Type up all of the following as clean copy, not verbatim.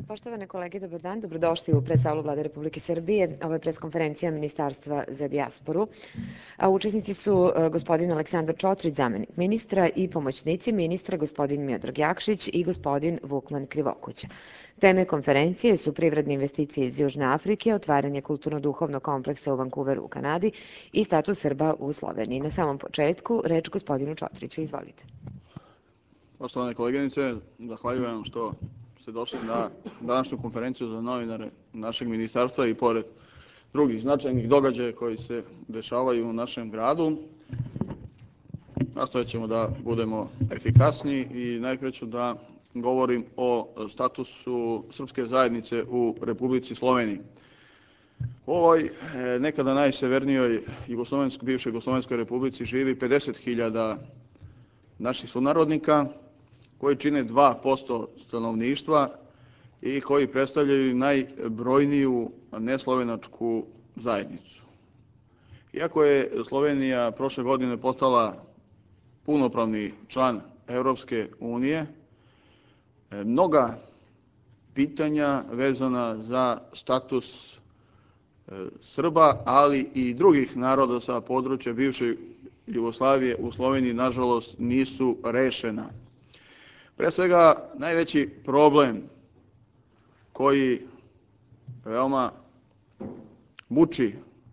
Poštovane kolege, dobar dan. Dobrodošli u predsalu Vlade Republike Srbije. Ovo je preskonferencija Ministarstva za dijasporu. Učesnici su gospodin Aleksandar Čotrić, zamenik ministra, i pomoćnici ministra, gospodin Miodrag Jakšić i gospodin Vukman Krivokuća. Teme konferencije su privredne investicije iz Južne Afrike, otvaranje kulturno-duhovnog kompleksa u Vancouveru u Kanadi i status Srba u Sloveniji. Na samom početku, reč gospodinu Čotriću. Izvolite. Poštovane koleginice, zahvaljujem što ste došli na današnju konferenciju za novinare našeg ministarstva i pored drugih značajnih događaja koji se dešavaju u našem gradu. Nastojat ćemo da budemo efikasni i najpre ću da govorim o statusu srpske zajednice u Republici Sloveniji. U ovoj nekada najsevernijoj bivšoj Jugoslovenskoj republici živi 50.000 naših sunarodnika, koji čine 2% stanovništva i koji predstavljaju najbrojniju neslovenačku zajednicu. Iako je Slovenija prošle godine postala punopravni član Europske unije, mnoga pitanja vezana za status Srba, ali i drugih naroda sa područja bivše Jugoslavije u Sloveniji, nažalost, nisu rešena. Pre svega, najveći problem koji veoma muči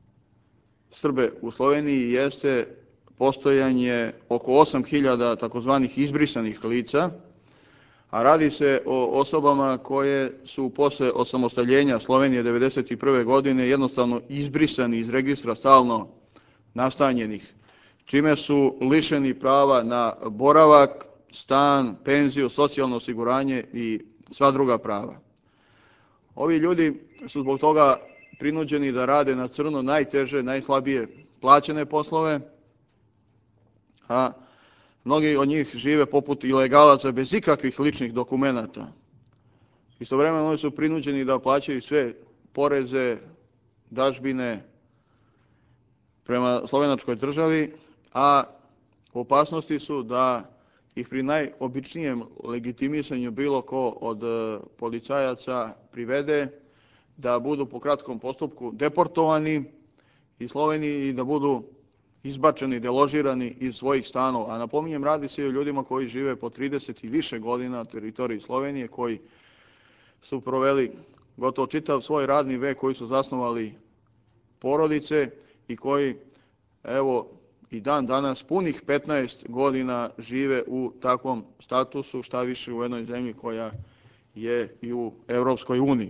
Srbe u Sloveniji jeste postojanje oko 8.000 takozvanih izbrisanih lica, a radi se o osobama koje su posle osamostaljenja Slovenije 1991. godine jednostavno izbrisani iz registra stalno nastanjenih, čime su lišeni prava na boravak, stan, penziju, socijalno osiguranje i sva druga prava. Ovi ljudi su zbog toga prinuđeni da rade na crno najteže, najslabije plaćene poslove, a mnogi od njih žive poput ilegalaca bez ikakvih ličnih dokumenata. Istovremeno oni su prinuđeni da plaćaju sve poreze, dažbine prema slovenačkoj državi, a u opasnosti su da ih pri najobičnijem legitimisanju bilo ko od policajaca privede, da budu po kratkom postupku deportovani iz Slovenije i da budu izbačeni, deložirani iz svojih stanova. A napominjem, radi se i o ljudima koji žive po 30 i više godina na teritoriji Slovenije, koji su proveli gotovo čitav svoj radni vek, koji su zasnovali porodice i koji, evo, i dan danas punih 15 godina žive u takvom statusu, šta više u jednoj zemlji koja je i u Europskoj uniji.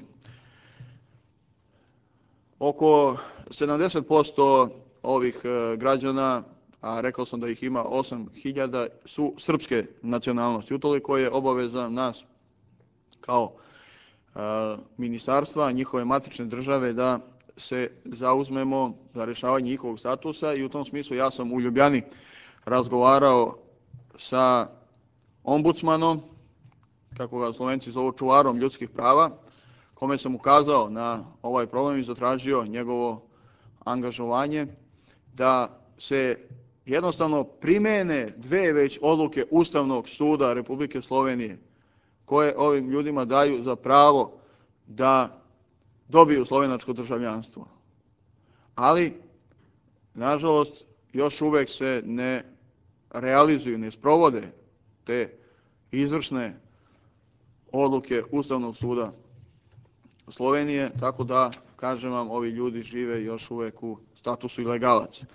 Oko 70% ovih građana, a rekao sam da ih ima 8.000, su srpske nacionalnosti. Utoliko je obaveza nas kao ministarstva, njihove matične države, da se zauzmemo za rešavanje njihovog statusa i u tom smislu ja sam u Ljubljani razgovarao sa ombudsmanom, kako ga Slovenci zovu, čuvarom ljudskih prava, kome sam ukazao na ovaj problem i zatražio njegovo angažovanje da se jednostavno primene dve već odluke Ustavnog suda Republike Slovenije, koje ovim ljudima daju za pravo da dobiju slovenačko državljanstvo. Ali, nažalost, još uvek se ne realizuju, ne sprovode te izvršne odluke Ustavnog suda Slovenije, tako da, kažem vam, ovi ljudi žive još uvek u statusu ilegalaca.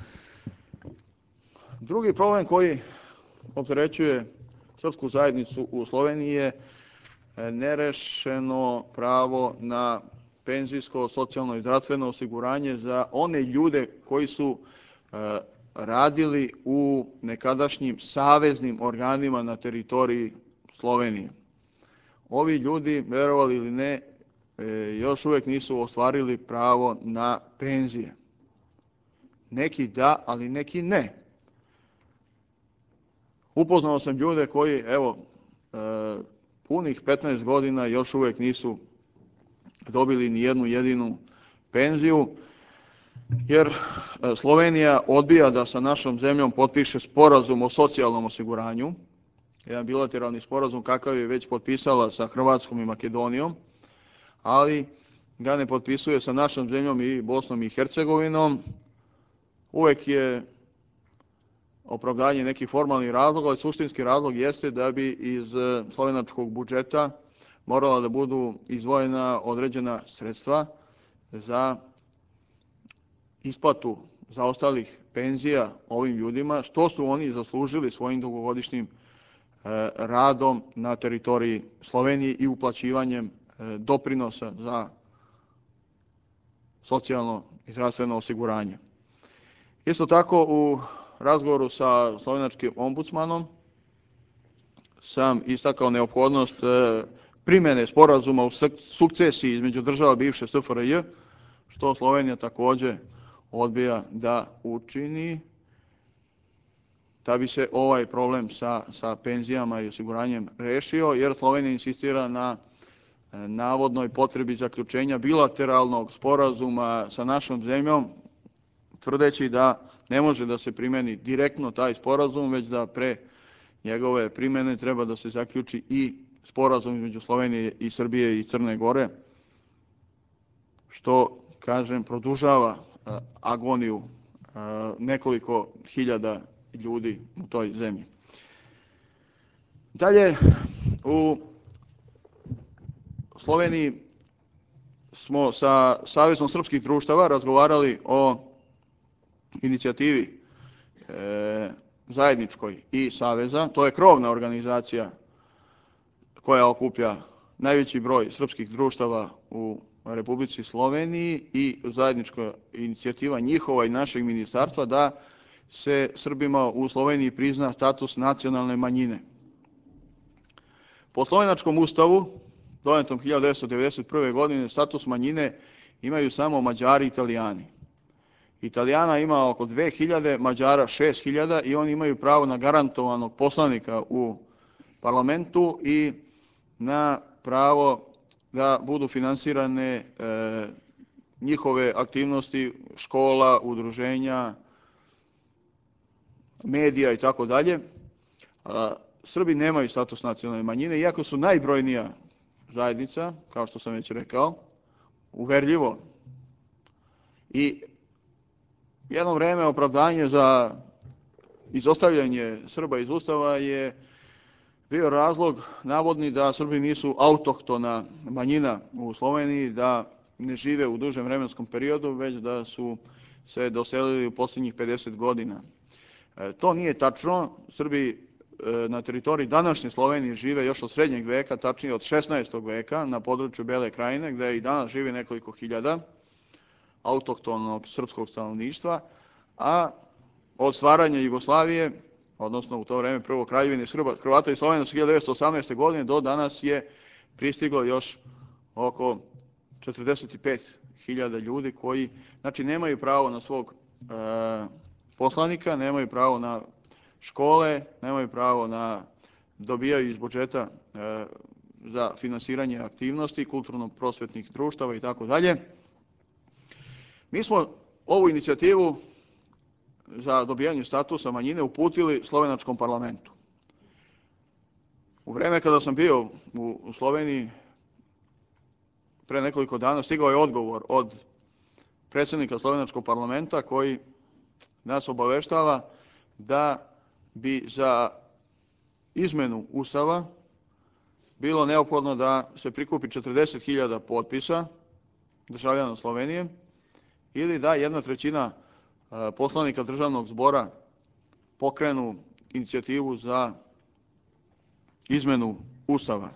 Drugi problem koji opterećuje srpsku zajednicu u Sloveniji je nerešeno pravo na penzijsko, socijalno i zdravstveno osiguranje za one ljude koji su radili u nekadašnjim saveznim organima na teritoriji Slovenije. Ovi ljudi, verovali ili ne, još uvek nisu ostvarili pravo na penzije. Neki da, ali neki ne. Upoznao sam ljude koji, evo, punih 15 godina još uvek nisu dobili ni jednu jedinu penziju, jer Slovenija odbija da sa našom zemljom potpiše sporazum o socijalnom osiguranju, jedan bilateralni sporazum kakav je već potpisala sa Hrvatskom i Makedonijom, ali ga ne potpisuje sa našom zemljom i Bosnom i Hercegovinom. Uvek je opravdanje nekih formalnih razloga, ali suštinski razlog jeste da bi iz slovenačkog budžeta morala da budu izdvojena određena sredstva za isplatu zaostalih penzija ovim ljudima, što su oni zaslužili svojim dugogodišnjim radom na teritoriji Slovenije i uplaćivanjem doprinosa za socijalno i zdravstveno osiguranje. Isto tako u razgovoru sa slovenačkim ombudsmanom sam istakao neophodnost primjene sporazuma u sukcesiji između država bivše SFRJ, što Slovenija također odbija da učini, da bi se ovaj problem sa penzijama i osiguranjem rešio, jer Slovenija insistira na navodnoj potrebi zaključenja bilateralnog sporazuma sa našom zemljom, tvrdeći da ne može da se primjeni direktno taj sporazum, već da pre njegove primjene treba da se zaključi i sporazum između Slovenije i Srbije i Crne Gore, što, kažem, produžava agoniju nekoliko hiljada ljudi u toj zemlji. Dalje, u Sloveniji smo sa Savezom srpskih društava razgovarali o inicijativi zajedničkoj i Saveza. To je krovna organizacija koja okuplja najveći broj srpskih društava u Republici Sloveniji i zajednička inicijativa njihova i našeg ministarstva da se Srbima u Sloveniji prizna status nacionalne manjine. Po slovenačkom ustavu, donetom 1991. godine, status manjine imaju samo Mađari i Italijani. Italijana ima oko 2000, Mađara 6000 i oni imaju pravo na garantovanog poslanika u parlamentu i na pravo da budu finansirane njihove aktivnosti škola, udruženja, medija i tako dalje. Srbi nemaju status nacionalne manjine, iako su najbrojnija zajednica, kao što sam već rekao, uverljivo. I jedno vreme opravdanje za izostavljanje Srba iz Ustava je bio razlog navodni da Srbi nisu autohtona manjina u Sloveniji, da ne žive u dužem vremenskom periodu, već da su se doselili u posljednjih 50 godina. To nije tačno. Srbi na teritoriji današnje Slovenije žive još od srednjeg veka, tačnije od 16. veka, na području Bele krajine, gde i danas živi nekoliko hiljada autohtonog srpskog stanovništva, a od stvaranja Jugoslavije, odnosno u to vreme prvo Kraljevine Hrvata i Slovenaca 1918. godine, do danas je pristiglo još oko 45.000 ljudi koji, znači, nemaju pravo na svog poslanika, nemaju pravo na škole, nemaju pravo na, dobijaju iz budžeta za finansiranje aktivnosti, kulturno-prosvetnih društava i tako dalje. Mi smo ovu inicijativu za dobijanje statusa manjine uputili slovenačkom parlamentu. U vreme kada sam bio u Sloveniji, pre nekoliko dana, stigao je odgovor od predsjednika slovenačkog parlamenta koji nas obaveštava da bi za izmenu Ustava bilo neophodno da se prikupi 40.000 potpisa državljana Slovenije ili da 1/3 poslanika državnog zbora pokrenu inicijativu za izmenu Ustava.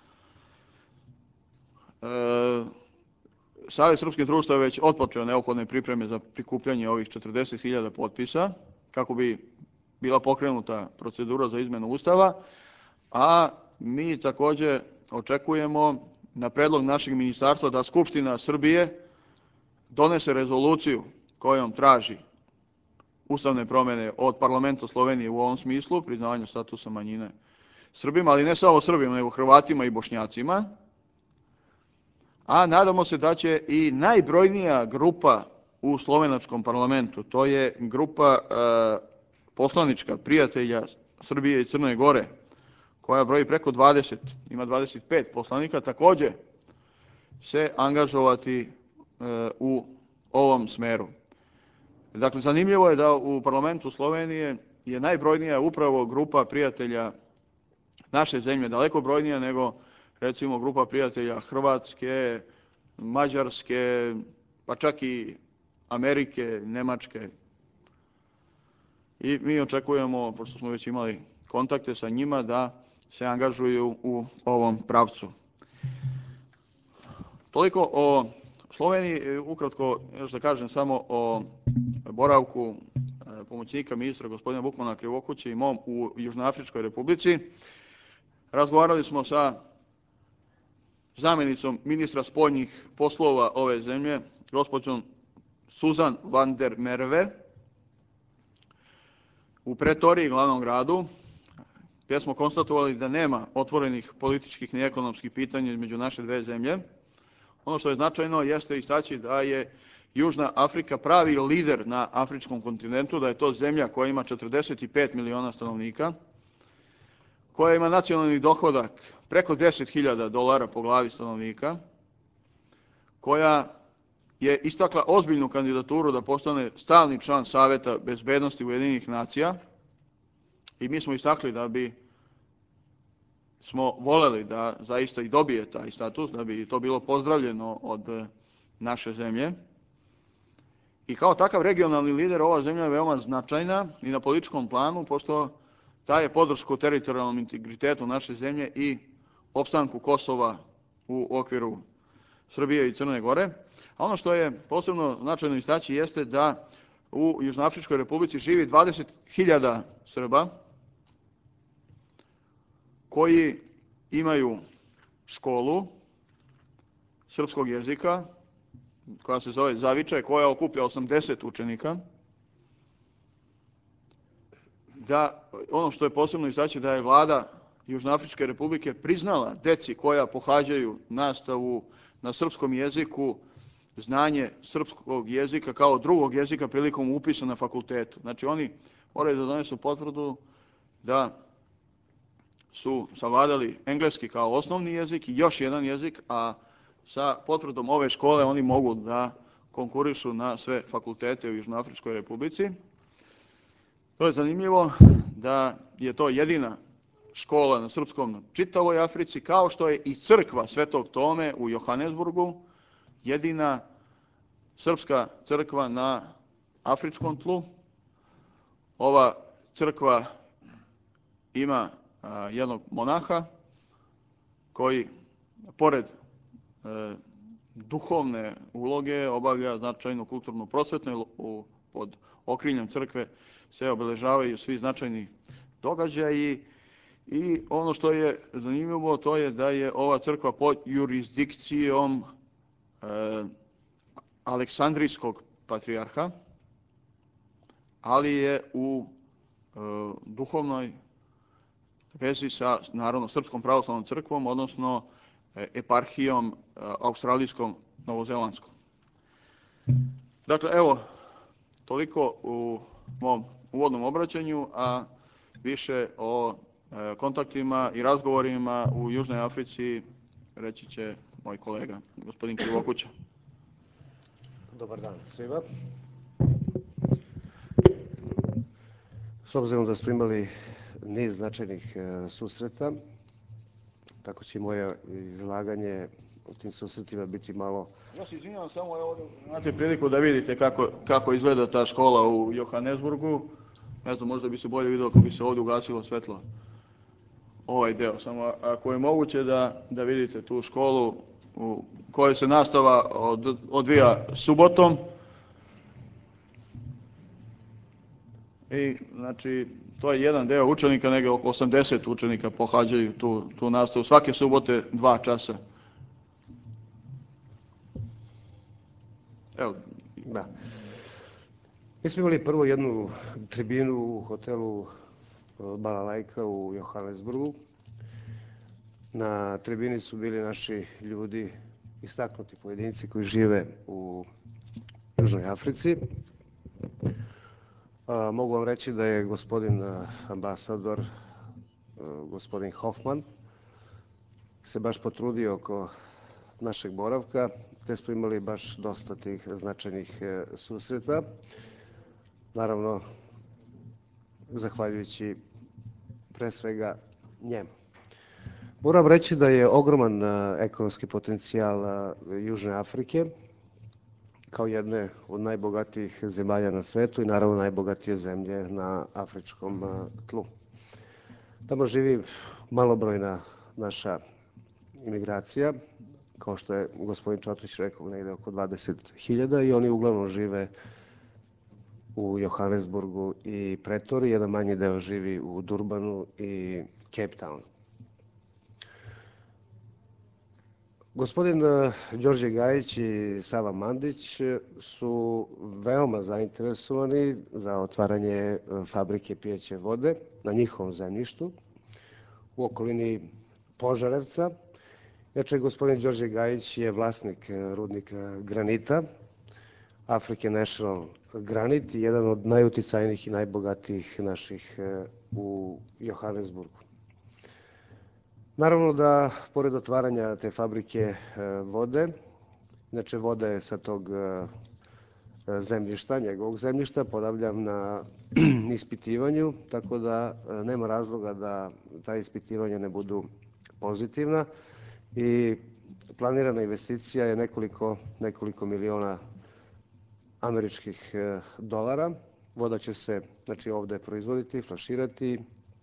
Savez srpskih društava već otpočeo neophodne pripreme za prikupljanje ovih 40.000 potpisa, kako bi bila pokrenuta procedura za izmenu Ustava, a mi također očekujemo na predlog našeg ministarstva da Skupština Srbije donese rezoluciju kojom traži ustavne promjene od parlamenta Slovenije u ovom smislu, priznavanju statusa manjine Srbima, ali ne samo Srbima, nego Hrvatima i Bošnjacima, a nadamo se da će i najbrojnija grupa u slovenačkom parlamentu, to je grupa poslanička prijatelja Srbije i Crne Gore, koja broji preko 20, ima 25 poslanika, također se angažovati u ovom smeru. Dakle, zanimljivo je da u parlamentu Slovenije je najbrojnija upravo grupa prijatelja naše zemlje, daleko brojnija nego recimo grupa prijatelja Hrvatske, Mađarske, pa čak i Amerike, Nemačke. I mi očekujemo, pošto smo već imali kontakte sa njima, da se angažuju u ovom pravcu. Toliko o Sloveniji. Ukratko još da kažem samo o boravku pomoćnika ministra gospodina Vukmana Krivokuće i mom u Južnoafričkoj Republici. Razgovarali smo sa zamjenicom ministra spoljnih poslova ove zemlje, gospođom Suzan van der Merwe, u Pretoriji, glavnom gradu, gdje smo konstatovali da nema otvorenih političkih ni ekonomskih pitanja između naše dve zemlje. Ono što je značajno jeste istaći da je Južna Afrika pravi lider na afričkom kontinentu, da je to zemlja koja ima 45 miliona stanovnika, koja ima nacionalni dohodak preko $10.000 po glavi stanovnika, koja je istakla ozbiljnu kandidaturu da postane stalni član Saveta bezbednosti Ujedinjenih nacija i mi smo istakli da bi smo voljeli da zaista i dobije taj status, da bi to bilo pozdravljeno od naše zemlje. I kao takav regionalni lider ova zemlja je veoma značajna i na političkom planu, pošto daje podršku teritorijalnom integritetu naše zemlje i opstanku Kosova u okviru Srbije i Crne Gore. A ono što je posebno značajno istaći jeste da u Južnoafričkoj Republici živi 20.000 Srba koji imaju školu srpskog jezika koja se zove Zavičaj, koja okuplja 80 učenika. Da, ono što je posebno istaći da je vlada Južnoafričke Republike priznala deci koja pohađaju nastavu na srpskom jeziku znanje srpskog jezika kao drugog jezika prilikom upisa na fakultetu. Znači oni moraju da donesu potvrdu da su savladali engleski kao osnovni jezik i još jedan jezik, a sa potvrdom ove škole oni mogu da konkurišu na sve fakultete u Južnoafričkoj Republici. To je zanimljivo da je to jedina škola na srpskom na čitavoj Africi, kao što je i crkva Svetog Tome u Johannesburgu, jedina srpska crkva na afričkom tlu. Ova crkva ima jednog monaha koji, pored duhovne uloge, obavlja značajnu kulturnu prosvetnu. Pod okriljem crkve se obeležavaju svi značajni događaji i ono što je zanimljivo to je da je ova crkva pod jurisdikcijom Aleksandrijskog patrijarha, ali je u duhovnoj vezi sa, naravno, Srpskom pravoslavnom crkvom, odnosno eparhijom australijskom novozelandskom. Dakle, evo, toliko u mom uvodnom obraćanju, a više o kontaktima i razgovorima u Južnoj Africi reći će moj kolega, gospodin Krivokuća. Dobar dan svima. S obzirom da smo imali niz značajnih susreta, tako će moje izlaganje u tim susretima biti malo... Ja se izvinjavam, samo ovdje imate priliku da vidite kako izgleda ta škola u Johannesburgu. Ne znam, možda bi se bolje vidio ako bi se ovdje ugasilo svetlo. Ovaj deo, samo ako je moguće da vidite tu školu u kojoj se nastava odvija subotom. I, znači, to je jedan deo učenika, negdje oko 80 učenika pohađaju tu nastavu. Svake subote 2 časa. Evo. Da. Mi smo imali prvo jednu tribinu u hotelu Balalajka u Johannesburgu. Na tribini su bili naši ljudi, istaknuti pojedinci koji žive u Južnoj Africi. Mogu vam reći da je gospodin ambasador, gospodin Hoffman, se baš potrudio oko našeg boravka, te smo imali baš dosta tih značajnih susreta. Naravno, zahvaljujući pre svega njemu. Moram reći da je ogroman ekonomski potencijal Južne Afrike, kao jedne od najbogatijih zemalja na svetu i naravno najbogatije zemlje na afričkom tlu. Tamo živi malobrojna naša imigracija, kao što je gospodin Čotrić rekao, negde oko 20.000 i oni uglavnom žive u Johannesburgu i Pretoriji, jedan manji deo živi u Durbanu i Cape Townu. Gospodin Đorđe Gajić i Sava Mandić su veoma zainteresovani za otvaranje fabrike pijeće vode na njihovom zemljištu u okolini Požarevca. Inače, gospodin Đorđe Gajić je vlasnik rudnika granita, African National Granite, jedan od najuticajnijih i najbogatijih naših u Johannesburgu. Naravno da, pored otvaranja te fabrike vode, inače voda je sa tog zemljišta, njegovog zemljišta, ponavljam, na ispitivanju, tako da nema razloga da ta ispitivanja ne budu pozitivna i planirana investicija je nekoliko miliona američkih dolara. Voda će se, znači, ovde proizvoditi, flaširati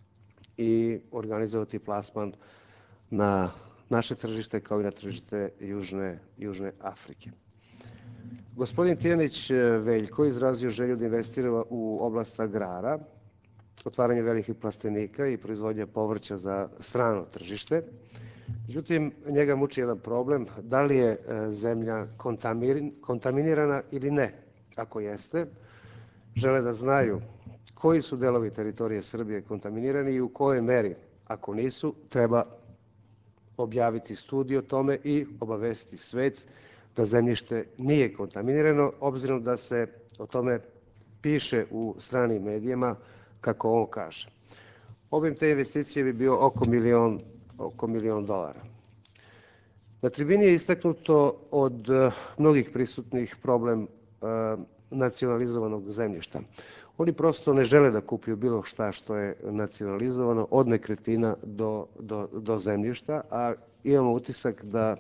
i organizovati plasman na naše tržište kao i na tržište Južne Afrike. Gospodin Tijanić Veljko izrazio želju da investira u oblast agrara, otvaranje velikih plastenika i proizvodnja povrća za strano tržište. Međutim, njega muči jedan problem, da li je zemlja kontaminirana ili ne. Ako jeste, žele da znaju koji su delovi teritorije Srbije kontaminirani i u kojoj meri. Ako nisu, treba objaviti studiju o tome i obavestiti svet da zemljište nije kontaminirano, obzirom da se o tome piše u stranim medijima, kako on kaže. Obim te investicije bi bio oko milion dolara. Na tribini je istaknuto od mnogih prisutnih problem nacionalizovanog zemljišta. Oni prosto ne žele da kupuju bilo šta što je nacionalizovano, od nekretnina do zemljišta, a imamo utisak da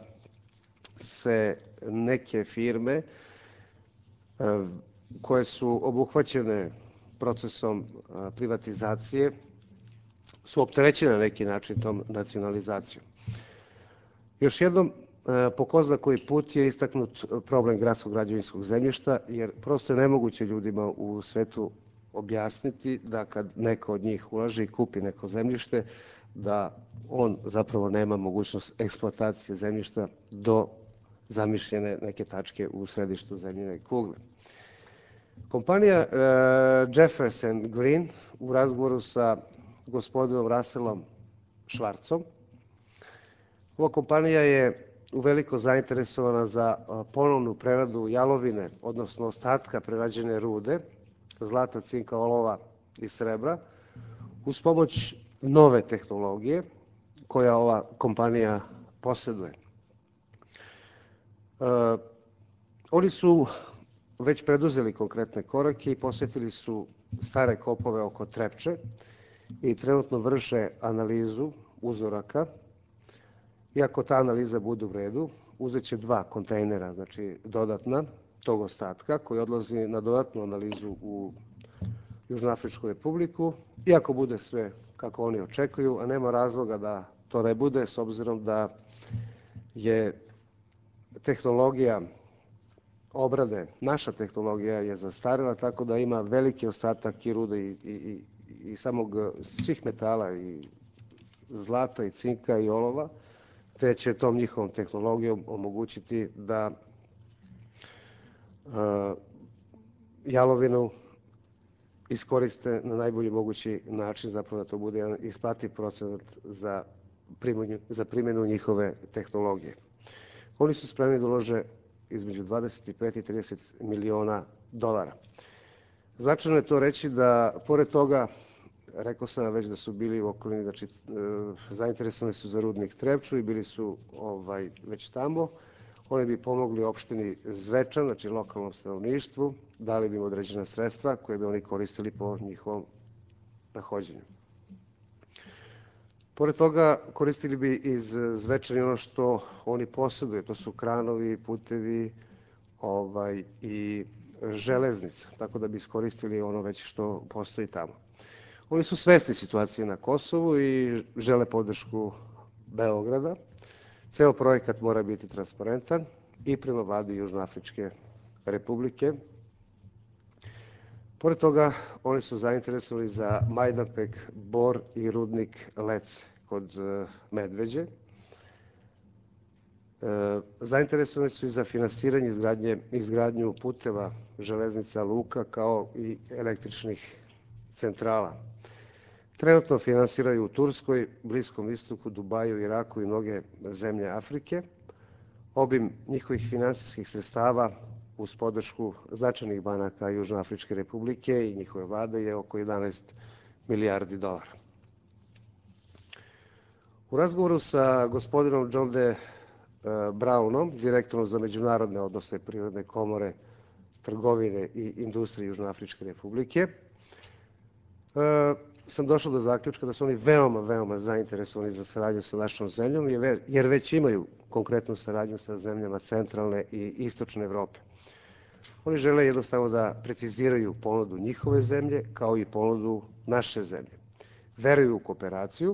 se neke firme koje su obuhvaćene procesom privatizacije su opterećene na neki način tom nacionalizacijom. Još jednom, po ko zna koji put je istaknut problem gradskog građevinskog zemljišta, jer prosto je nemoguće ljudima u svetu objasniti da kad neko od njih ulaže i kupi neko zemljište, da on zapravo nema mogućnost eksploatacije zemljišta do zamišljene neke tačke u središtu zemljine kugle. Kompanija Jefferson Green u razgovoru sa gospodinom Russellom Schwarzom, ova kompanija je uveliko zainteresovana za ponovnu preradu jalovine, odnosno ostatka prerađene rude, zlata, cinka, olova i srebra, uz pomoć nove tehnologije koja ova kompanija poseduje. Oni su već preduzeli konkretne korake i posetili su stare kopove oko Trepče i trenutno vrše analizu uzoraka. Iako ta analiza bude u redu, uzet će 2 kontejnera, znači dodatna, tog ostatka, koji odlazi na dodatnu analizu u Južnoafričku republiku. Iako bude sve kako oni očekuju, a nema razloga da to ne bude, s obzirom da je tehnologija obrade, naša tehnologija je zastarela, tako da ima veliki ostatak i rude i samog svih metala, i zlata, i cinka, i olova, te će tom njihovom tehnologijom omogućiti da jalovinu iskoriste na najbolji mogući način, zapravo da to bude jedan isplativ procenat za primjenu njihove tehnologije. Oni su spremni da ulože između 25 i 30 miliona dolara. Značajno je to reći da, pored toga, rekao sam već da su bili u okolini, znači zainteresovani su za rudnik Trepču i bili su već tamo, Oni bi pomogli opštini Zvečan, znači lokalnom stanovništvu, dali bi im određena sredstva koje bi oni koristili po njihovom nahođenju. Pored toga, koristili bi iz Zvečana ono što oni posjeduju, to su kranovi, putevi i železnica, tako da bi iskoristili ono već što postoji tamo. Oni su svesni situacije na Kosovu i žele podršku Beograda. Ceo projekat mora biti transparentan i prema vladi Južnoafričke republike. Pored toga, oni su zainteresovani za Majdanpek, Bor i rudnik Lec kod Medveđe. Zainteresovani su i za finansiranje izgradnju puteva, železnica, luka, kao i električnih centrala. Trenutno finansiraju u Turskoj, Bliskom istoku, Dubaju, Iraku i mnoge zemlje Afrike. Obim njihovih finansijskih sredstava uz podršku značajnih banaka Južnoafričke republike i njihove vlade je oko 11 milijardi dolara. U razgovoru sa gospodinom John D. Brownom, direktorom za međunarodne odnose Privredne komore, trgovine i industrije Južnoafričke republike, sam došao do zaključka da su oni veoma zainteresovani za saradnju sa našom zemljom, jer već imaju konkretnu saradnju sa zemljama centralne i istočne Evrope. Oni žele jednostavno da preciziraju ponudu njihove zemlje, kao i ponudu naše zemlje. Veruju u kooperaciju.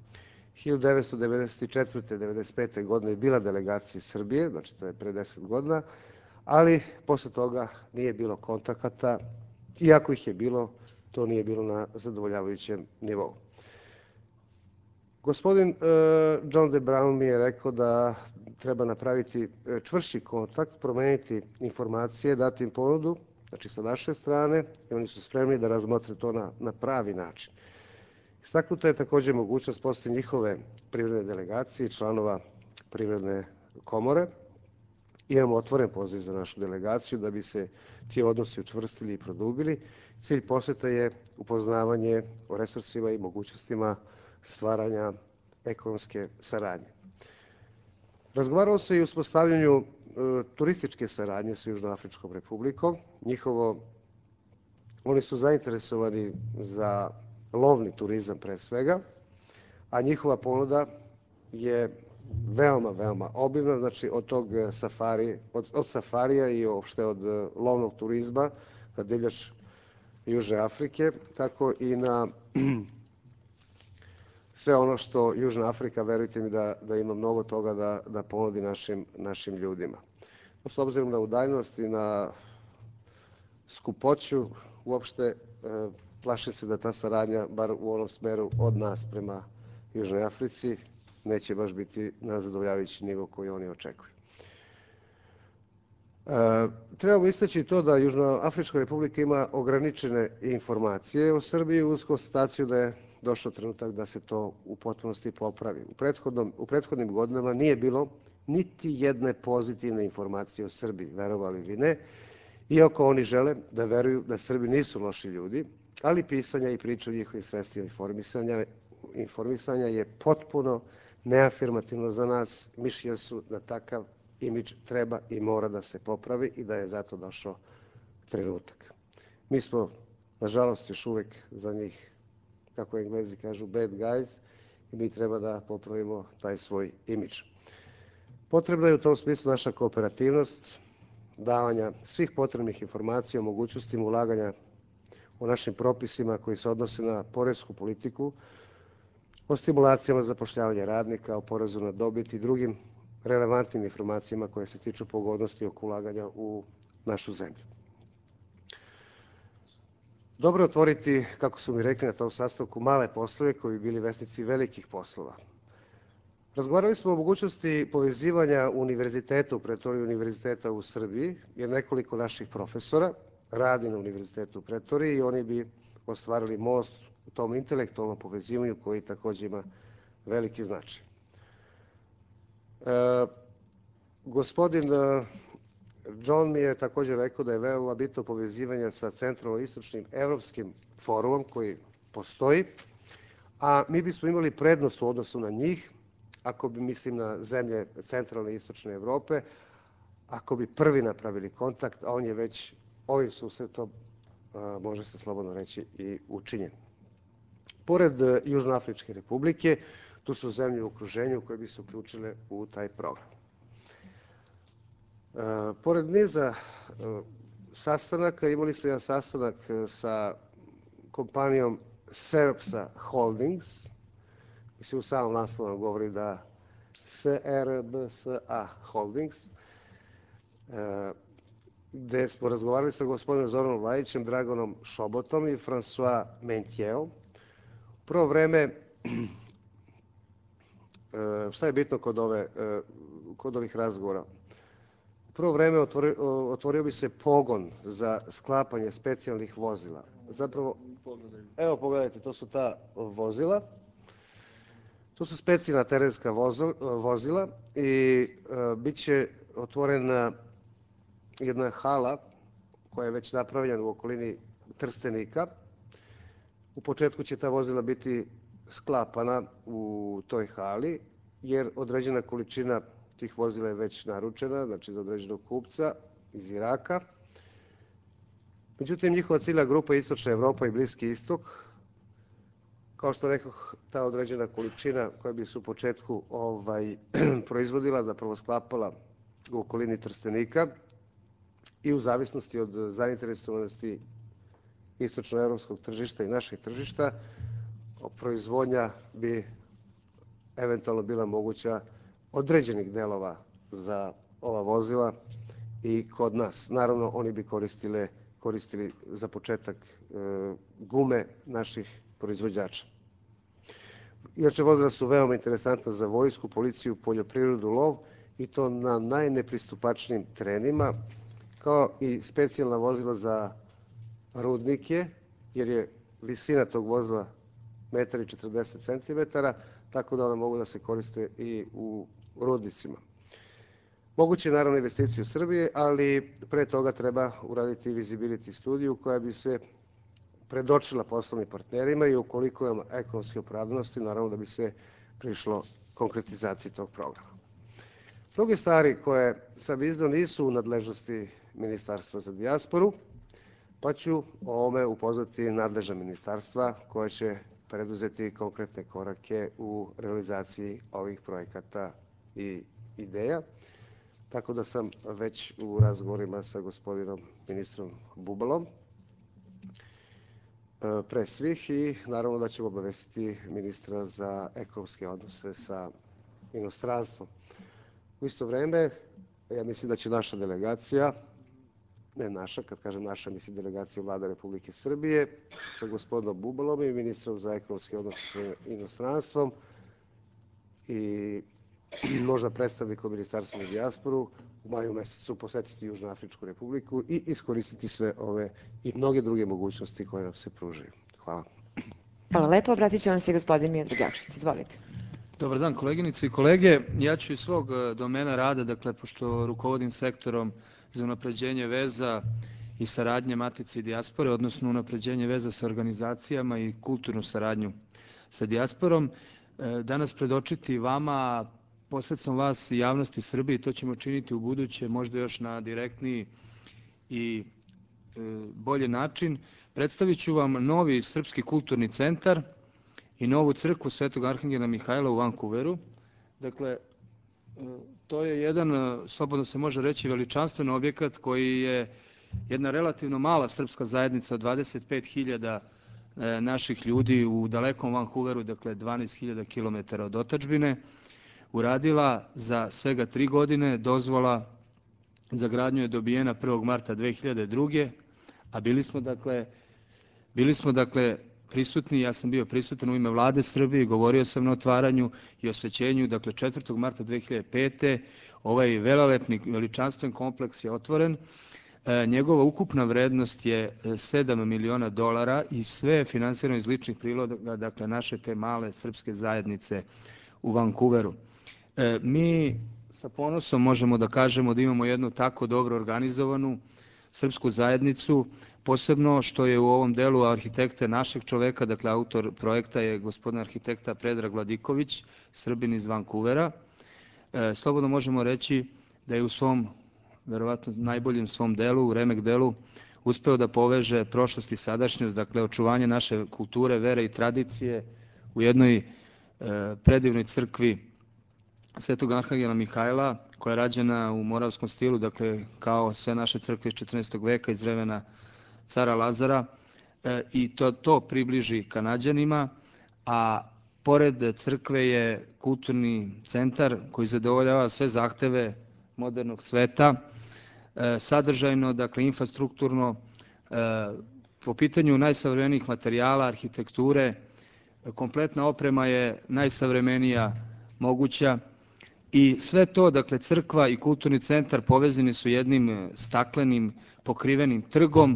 1994. 1995. godine je bila delegacija Srbije, znači to je pre 10 godina, ali posle toga nije bilo kontakata, iako ih je bilo, to nije bilo na zadovoljavajućem nivou. Gospodin John D. Brown mi je rekao da treba napraviti čvršći kontakt, promeniti informacije, dati im ponudu, znači sa naše strane, i oni su spremni da razmotre to na pravi način. Istaknuta je takođe mogućnost posle njihove privredne delegacije i članova Privredne komore. Imamo otvoren poziv za našu delegaciju da bi se ti odnosi učvrstili i produbili. Cilj poseta je upoznavanje o resursima i mogućnostima stvaranja ekonomske saradnje. Razgovaralo se i o uspostavljanju turističke saradnje sa Južnoafričkom republikom. Oni su zainteresovani za lovni turizam pre svega, a njihova ponuda je veoma obimna, znači od tog od safarija i uopšte od lovnog turizma na divljač Južne Afrike, tako i na sve ono što Južna Afrika, verujte mi da ima mnogo toga da ponudi našim ljudima. S obzirom na udaljnost i na skupoću, uopšte plašim se da ta saradnja, bar u onom smeru od nas prema Južnoj Africi, neće baš biti na zadovoljavajući nivo koji oni očekuju. Trebamo istaći to da Južnoafrička republika ima ograničene informacije o Srbiji uz konstataciju da je došao trenutak da se to u potpunosti popravi. U prethodnim godinama nije bilo niti jedne pozitivne informacije o Srbiji, verovali ili ne, iako oni žele da veruju da Srbi nisu loši ljudi, ali pisanja i priča o njihovim sredstvima informisanja je potpuno neafirmativno za nas. Mišljenja su da takav imidž treba i mora da se popravi i da je zato došao trenutak. Mi smo, nažalost, još uvek za njih, kako Englezi kažu, bad guys, i mi treba da popravimo taj svoj imidž. Potrebna je u tom smislu naša kooperativnost, davanja svih potrebnih informacija o mogućnostima ulaganja o našim propisima koji se odnose na poresku politiku, o stimulacijama zapošljavanja radnika, o porezu na dobit i drugim relevantnim informacijama koje se tiču pogodnosti oko ulaganja u našu zemlju. Dobro je otvoriti, kako su mi rekli na tom sastanku, male poslove koji bi bili vesnici velikih poslova. Razgovarali smo o mogućnosti povezivanja univerziteta u Pretoriji, univerziteta u Srbiji, jer nekoliko naših profesora radi na univerzitetu u Pretoriji i oni bi ostvarili most u tom intelektualnom povezivanju koji takođe ima veliki značaj. Gospodin John mi je takođe rekao da je veoma bitno povezivanje sa centralno-istočnim evropskim forumom koji postoji, a mi bismo imali prednost u odnosu na njih, ako bi mislim na zemlje centralne i istočne Evrope, ako bi prvi napravili kontakt, a on je već ovim susretom, može se slobodno reći, i učinjen. Pored Južnoafričke republike, tu su zemlje u okruženju koje bi se uključile u taj program. Pored niza sastanaka, imali smo jedan sastanak sa kompanijom SERPSA Holdings. Mislim, u samom naslovu govori da SRBSA Holdings, gde smo razgovarali sa gospodinom Zoranom Lajićem, Draganom Šobotom i François Mentjeom. Prvo vreme, šta je bitno kod ovih razgovora? Prvo vreme otvorio bi se pogon za sklapanje specijalnih vozila. Zapravo, evo pogledajte, to su ta vozila. To su specijalna terenska vozila i bit će otvorena jedna hala koja je već napravljena u okolini Trstenika. U početku će ta vozila biti sklapana u toj hali, jer određena količina tih vozila je već naručena, znači za određenog kupca iz Iraka. Međutim, njihova ciljna grupa je Istočna Evropa i Bliski istok. Kao što rekoh, ta određena količina koja bi se u početku proizvodila, zapravo sklapala u okolini Trstenika i u zavisnosti od zainteresovanosti istočnoevropskog tržišta i našeg tržišta, proizvodnja bi eventualno bila moguća određenih delova za ova vozila i kod nas. Naravno, oni bi koristili za početak gume naših proizvođača. Inače, vozila su veoma interesantna za vojsku, policiju, poljoprivredu, lov i to na najnepristupačnijim terenima, kao i specijalna vozila za rudnike, jer je visina tog vozila 1,40 m, tako da ona mogu da se koriste i u rudnicima. Moguće je naravno investiciju Srbije, ali pre toga treba uraditi visibility studiju koja bi se predočila poslovnim partnerima i ukoliko ima ekonomske opravdanosti, naravno da bi se prišlo konkretizaciji tog programa. Mnoge stvari koje sam izdao nisu u nadležnosti Ministarstva za dijasporu, pa ću o ovome upoznati nadležna ministarstva koja će preduzeti konkretne korake u realizaciji ovih projekata i ideja. Tako da sam već u razgovorima sa gospodinom ministrom Bubalom pre svih i naravno da ćemo obavestiti ministra za ekonomske odnose sa inostranstvom. U isto vreme, ja mislim da će naša delegacija, ne naša, kad kažem naša, mislim delegacija Vlade Republike Srbije, sa gospodinom Bubalom i ministrom za ekonomske odnose sa inostranstvom i možda predstavnikom Ministarstva za dijasporu u maju mesecu posetiti Južnoafričku republiku i iskoristiti sve ove i mnoge druge mogućnosti koje nam se pružaju. Hvala. Hvala lepo. Obratit će vam se gospodin Miodrag Jakšić. Izvolite. Dobar dan, koleginice i kolege. Ja ću iz svog domena rada, dakle, pošto rukovodim sektorom za unapređenje veza i saradnje Matice i dijaspore, odnosno unapređenje veza sa organizacijama i kulturnu saradnju sa dijasporom, danas predočiti vama, posredstvom vas i javnosti Srbije, to ćemo činiti u buduće, možda još na direktniji i bolji način, predstavit ću vam novi Srpski kulturni centar i novu crkvu Svetog Arhangela Mihajla u Vancouveru. Dakle, to je jedan, slobodno se može reći, veličanstven objekat koji je jedna relativno mala srpska zajednica od 25.000 naših ljudi u dalekom Vancouveru, dakle 12.000 km od otadžbine, uradila za svega 3 godine. Dozvola za gradnju je dobijena 1. marta 2002. A bili smo prisutni, ja sam bio prisutan u ime Vlade Srbije, govorio sam na otvaranju i osvećenju, dakle 4. marta 2005. Ovaj velelepni veličanstven kompleks je otvoren. Njegova ukupna vrednost je $7 miliona i sve je finansirano iz ličnih priloga, dakle naše te male srpske zajednice u Vancouveru. Mi sa ponosom možemo da kažemo da imamo jednu tako dobro organizovanu srpsku zajednicu, posebno što je u ovom delu arhitekte našeg čoveka, dakle autor projekta je gospodin arhitekta Predrag Vladiković, Srbin iz Vancouvera. Slobodno možemo reći da je u svom verovatno najboljem svom delu, u remek delu, uspeo da poveže prošlost i sadašnjost, dakle očuvanje naše kulture, vere i tradicije u jednoj predivnoj crkvi Svetog Arhangela Mihajla, koja je rađena u moravskom stilu, dakle kao sve naše crkve iz 14. veka, iz vremena cara Lazara, i to približi Kanađanima, a pored crkve je kulturni centar koji zadovoljava sve zahteve modernog sveta, sadržajno, dakle infrastrukturno, po pitanju najsavremenijih materijala, arhitekture, kompletna oprema je najsavremenija moguća i sve to, dakle crkva i kulturni centar povezani su jednim staklenim pokrivenim trgom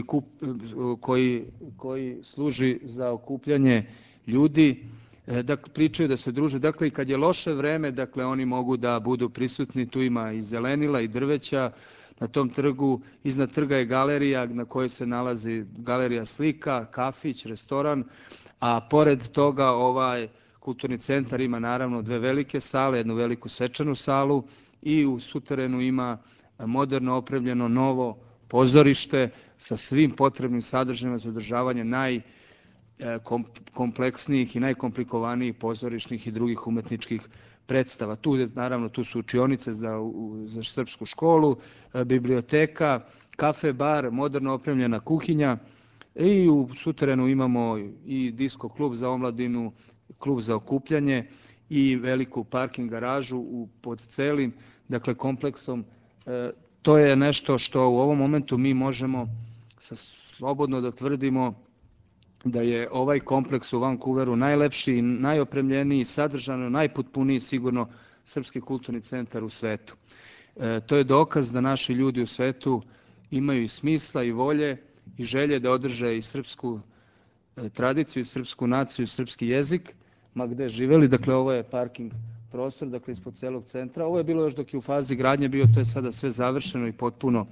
koji služi za okupljanje ljudi, dakle, pričaju da se druže, dakle i kad je loše vreme, dakle oni mogu da budu prisutni, tu ima i zelenila i drveća na tom trgu, iznad trga je galerija na kojoj se nalazi galerija slika, kafić, restoran, a pored toga ovaj kulturni centar ima naravno dve velike sale, jednu veliku svečanu salu i u suterenu ima moderno opremljeno novo pozorište sa svim potrebnim sadržajima za održavanje najkompleksnijih i najkomplikovanijih pozorišnih i drugih umetničkih predstava. Tu su učionice za srpsku školu, biblioteka, kafe, bar, moderno opremljena kuhinja i u suterenu imamo i disko klub za omladinu, klub za okupljanje i veliku parking garažu pod celim, dakle, kompleksom. To je nešto što u ovom momentu mi možemo slobodno da tvrdimo da je ovaj kompleks u Vancouveru najlepši, najopremljeniji, sadržano, najpotpuniji sigurno srpski kulturni centar u svetu. To je dokaz da naši ljudi u svetu imaju i smisla i volje i želje da održe i srpsku tradiciju, i srpsku naciju, i srpski jezik, ma gde živeli. Dakle, ovo je parking prostor, dakle, ispod celog centra. Ovo je bilo još dok je u fazi gradnje bio, to je sada sve završeno i potpuno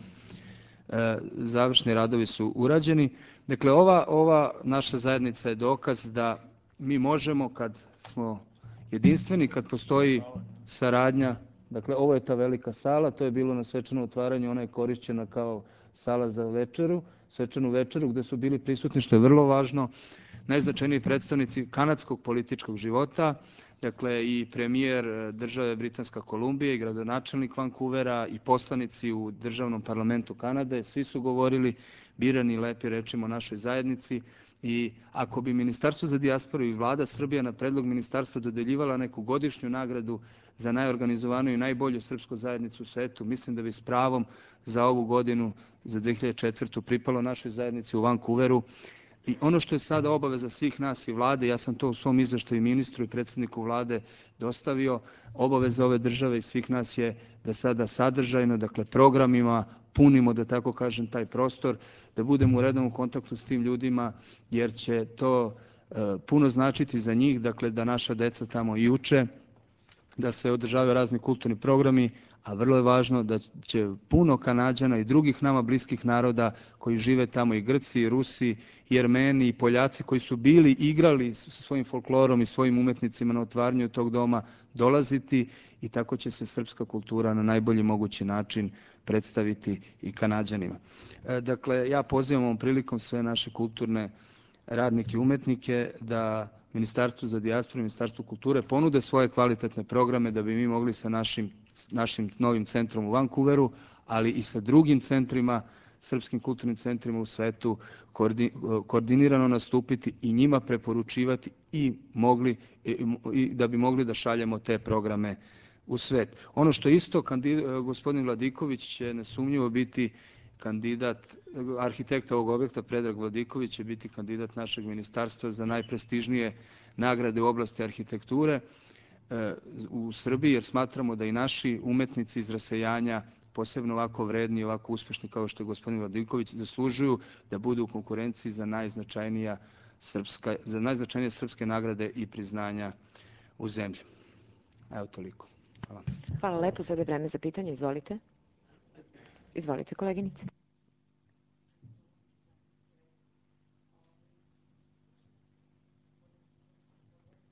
završni radovi su urađeni. Dakle, ova naša zajednica je dokaz da mi možemo, kad smo jedinstveni, kad postoji saradnja, dakle, ovo je ta velika sala, to je bilo na svečanom otvaranju, ona je korišćena kao sala za večeru, svečanu večeru, gde su bili prisutni, što je vrlo važno, najznačajniji predstavnici kanadskog političkog života, dakle i premijer države Britanska Kolumbija i gradonačelnik Vancouvera i poslanici u državnom parlamentu Kanade, svi su govorili birani lepi rečima o našoj zajednici i ako bi Ministarstvo za dijasporu i vlada Srbija na predlog ministarstva dodeljivala neku godišnju nagradu za najorganizovaniju i najbolju srpsku zajednicu u svetu, mislim da bi s pravom za ovu godinu, za 2004. pripalo našoj zajednici u Vancouveru. I ono što je sada obaveza svih nas i vlade, ja sam to u svom izveštaju ministru i predsedniku vlade dostavio, obaveza ove države i svih nas je da sada sadržajno, dakle programima, punimo, da tako kažem, taj prostor, da budemo u redovnom kontaktu s tim ljudima, jer će to puno značiti za njih, dakle da naša deca tamo i uče, da se održavaju razni kulturni programi, a vrlo je važno da će puno Kanađana i drugih nama bliskih naroda koji žive tamo, i Grci, i Rusi, i Jermeni, i Poljaci, koji su bili, igrali sa svojim folklorom i svojim umetnicima na otvaranju tog doma, dolaziti i tako će se srpska kultura na najbolji mogući način predstaviti i Kanađanima. Dakle, ja pozivam ovom prilikom sve naše kulturne radnike i umetnike da Ministarstvu za dijasporu i Ministarstvu kulture ponude svoje kvalitetne programe da bi mi mogli sa našim novim centrom u Vancouveru, ali i sa drugim centrima, srpskim kulturnim centrima u svetu, koordinirano nastupiti i njima preporučivati i da bi mogli da šaljemo te programe u svet. Ono što isto, gospodin Vladiković će nesumnjivo biti kandidat, arhitekta ovog objekta, Predrag Vladiković, će biti kandidat našeg ministarstva za najprestižnije nagrade u oblasti arhitekture u Srbiji, jer smatramo da i naši umetnici iz rasejanja, posebno ovako vredni i ovako uspešni kao što je gospodin Vladiković, zaslužuju da budu u konkurenciji za najznačajnije srpske nagrade i priznanja u zemlji. Evo toliko. Hvala. Hvala lepo. Sada je vreme za pitanje. Izvolite. Izvolite, koleginice.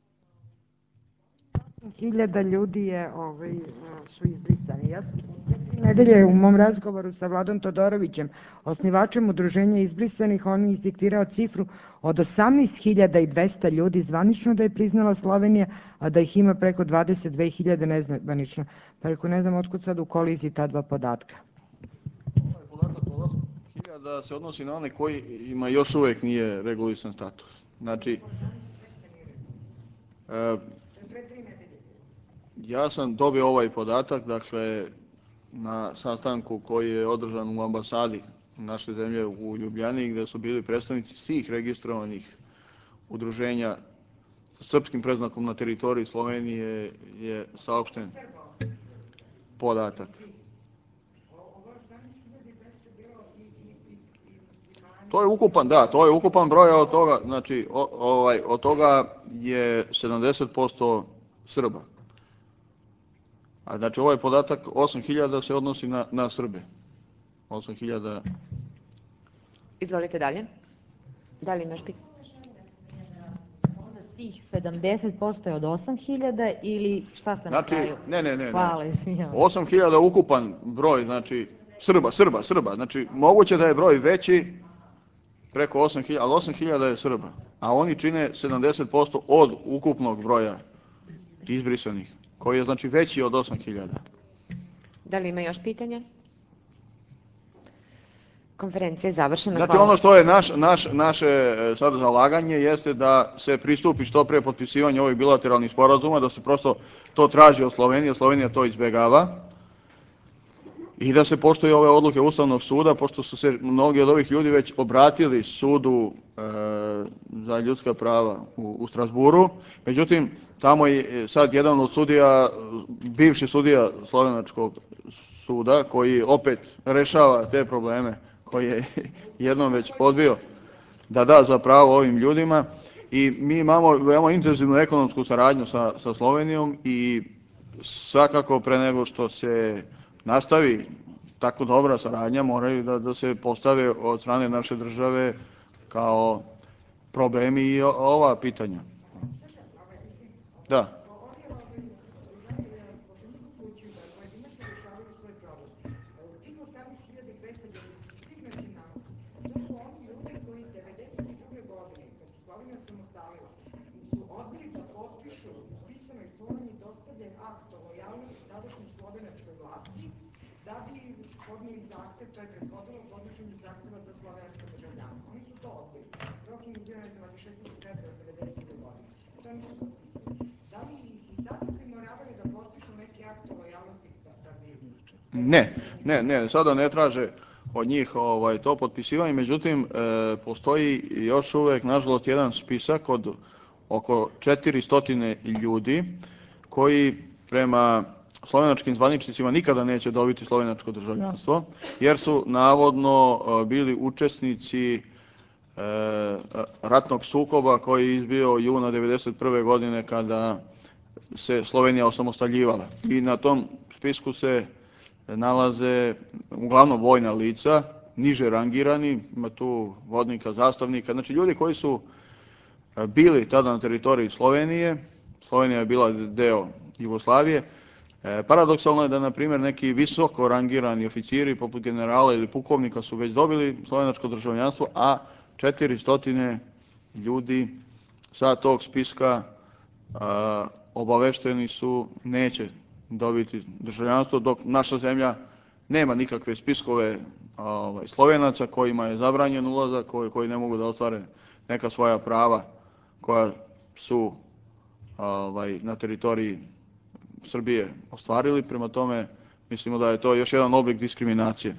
Hiljada ljudi su izbrisani. Ja sam Nedelje u mom razgovoru sa Vladom Todorovićem, osnivačem udruženja izbrisanih, on mi izdiktirao cifru od 18.200 ljudi zvanično da je priznala Slovenija, a da ih ima preko 22.000 nezvanično. Pa rekao, ne znam otkud sad u koliziji ta dva podatka. Ovaj podatak od 8.000 se odnosi na one koji ima još uvek nije regulisan status. Znači, ja sam dobio ovaj podatak, dakle, na sastanku koji je održan u ambasadi naše zemlje u Ljubljani, gde su bili predstavnici svih registrovanih udruženja sa srpskim predznakom na teritoriji Slovenije, je saopšten podatak. To je ukupan, da, to je ukupan broj, od toga, znači, od toga je 70% Srba. A znači ovaj podatak 8.000 se odnosi na Srbe. 8.000. Izvolite dalje. Da li imaš pitanje? Onda tih 70% je od 8.000 ili šta ste na kraju? Ne. Hvala, izvinjavam. 8.000 ukupan broj, znači Srba. Znači moguće da je broj veći preko 8.000, ali 8.000 je Srba. A oni čine 70% od ukupnog broja izbrisanih, koji je znači veći od 8.000. Da li ima još pitanja? Konferencija je završena. Znači ono što je naše sad zalaganje jeste da se pristupi što pre potpisivanju ovih bilateralnih sporazuma, da se prosto to traži od Slovenije, Slovenija to izbegava i da se poštuje ove odluke Ustavnog suda, pošto su se mnogi od ovih ljudi već obratili sudu za ljudska prava u Strasburu. Međutim, tamo je sad jedan od sudija, bivši sudija Slovenačkog suda, koji opet rešava te probleme koji je jednom već odbio da da za pravo ovim ljudima. I mi imamo veoma intenzivnu ekonomsku saradnju sa Slovenijom i svakako pre nego što se nastavi tako dobra saradnja moraju da se postave od strane naše države kao problemi i ova pitanja. Da. Da bi podneli zahtev, to je prethodilo podnošenju zahteva za slovenačko državljanstvo. Oni su to odbili. Rok im je bio, ne znam, 16. februar 1992. godine. To nisu potpisali. Da li ih i sada primoravaju da potpišu neki akt o lojalnosti da bi... Ne, sada ne traže od njih to potpisivanje, međutim, postoji još uvek, nažalost, jedan spisak od oko 400 ljudi koji prema slovenačkim zvaničnicima nikada neće dobiti slovenačko državljanstvo, jer su navodno bili učesnici ratnog sukoba koji je izbio juna 1991. godine kada se Slovenija osamostaljivala. I na tom spisku se nalaze uglavnom vojna lica, niže rangirani, ima tu vodnika, zastavnika, znači ljudi koji su bili tada na teritoriji Slovenije. Slovenija je bila deo Jugoslavije. Paradoksalno je da, na primjer, neki visoko rangirani oficiri, poput generala ili pukovnika, su već dobili slovenačko državljanstvo, a 400 ljudi sa tog spiska obavešteni su neće dobiti državljanstvo, dok naša zemlja nema nikakve spiskove Slovenaca kojima je zabranjen ulazak, koji ne mogu da ostvare neka svoja prava koja su na teritoriji Srbije ostvarili. Prema tome, mislimo da je to još jedan oblik diskriminacije.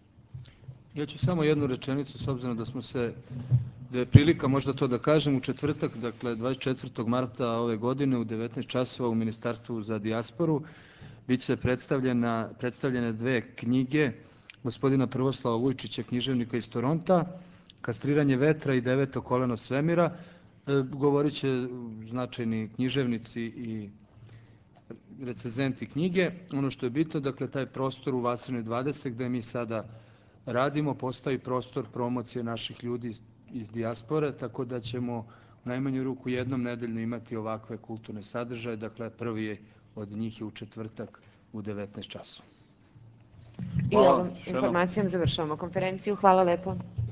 Ja ću samo jednu rečenicu, s obzirom da je prilika možda to da kažem, u četvrtak, dakle 24. marta ove godine u 19 časova u Ministarstvu za dijasporu biće predstavljene dve knjige gospodina Prvoslava Vujčića, književnika iz Toronta, Kastriranje vetra i Deveto koleno svemira. Govorit će značajni književnici i recenzenti knjige. Ono što je bitno, dakle, taj prostor u Vasarnoj 20 gde mi sada radimo, postavi prostor promocije naših ljudi iz dijaspore, tako da ćemo u najmanju ruku jednom nedeljno imati ovakve kulturne sadržaje. Dakle, prvi od njih je u četvrtak u 19 časova. I Hvala ovom još jednom. informacijom završavamo konferenciju. Hvala lepo.